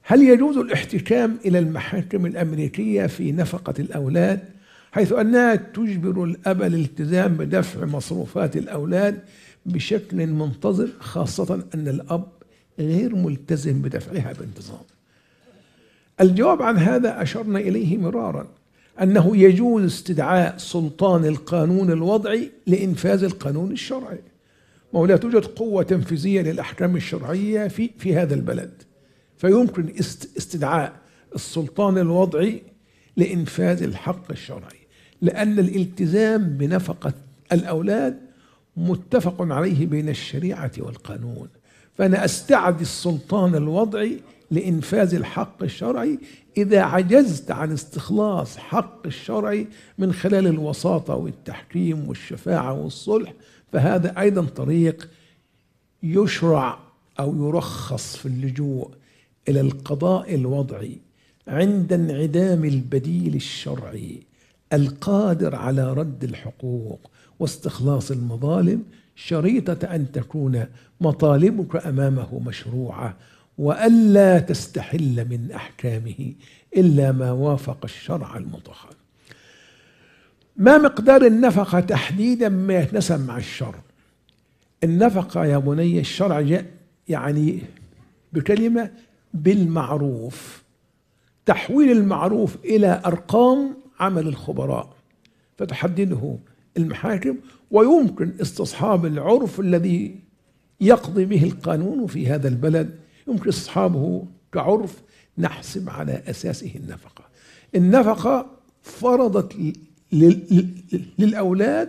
هل يجوز الاحتكام إلى المحاكم الأمريكية في نفقة الأولاد، حيث أنها تجبر الأب الالتزام بدفع مصروفات الأولاد بشكل منتظم، خاصة أن الأب غير ملتزم بدفعها بانتظام؟ الجواب عن هذا أشرنا إليه مرارا، أنه يجوز استدعاء سلطان القانون الوضعي لإنفاذ القانون الشرعي، ولا توجد قوة تنفيذية للأحكام الشرعية في هذا البلد، فيمكن استدعاء السلطان الوضعي لإنفاذ الحق الشرعي، لأن الالتزام بنفقة الأولاد متفق عليه بين الشريعة والقانون، فأنا أستدعي السلطان الوضعي لإنفاذ الحق الشرعي إذا عجزت عن استخلاص حق الشرعي من خلال الوساطة والتحكيم والشفاعة والصلح، فهذا أيضا طريق يشرع أو يرخص في اللجوء إلى القضاء الوضعي عند انعدام البديل الشرعي القادر على رد الحقوق واستخلاص المظالم، شريطة أن تكون مطالبك أمامه مشروعة، وألا تستحل من أحكامه إلا ما وافق الشرع المطهر. ما مقدار النفقة تحديدا ما يتناسب مع الشرع؟ النفقة يا بني الشرع جاء يعني بكلمة بالمعروف، تحويل المعروف إلى أرقام عمل الخبراء فتحدده المحاكم، ويمكن استصحاب العرف الذي يقضي به القانون في هذا البلد، يمكن استصحابه كعرف نحسب على أساسه النفقة. النفقة فرضت للأولاد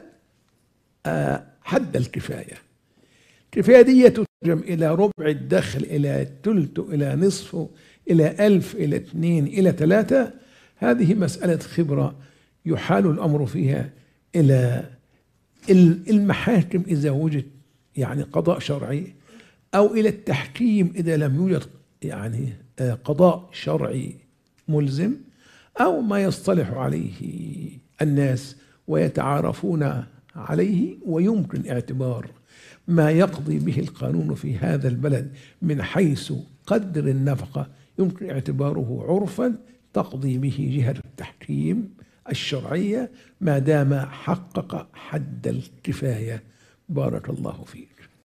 حد الكفاية، الكفاية دي تترجم إلى ربع الدخل، إلى ثلثه، إلى نصفه، إلى 1000، إلى 2، إلى 3. هذه مسألة خبرة يحال الأمر فيها إلى المحاكم إذا وجد يعني قضاء شرعي، أو إلى التحكيم إذا لم يوجد يعني قضاء شرعي ملزم، أو ما يصطلح عليه الناس ويتعارفون عليه، ويمكن اعتبار ما يقضي به القانون في هذا البلد من حيث قدر النفقة يمكن اعتباره عرفا تقضي به جهة التحكيم الشرعية ما دام حقق حد الكفاية. بارك الله فيك.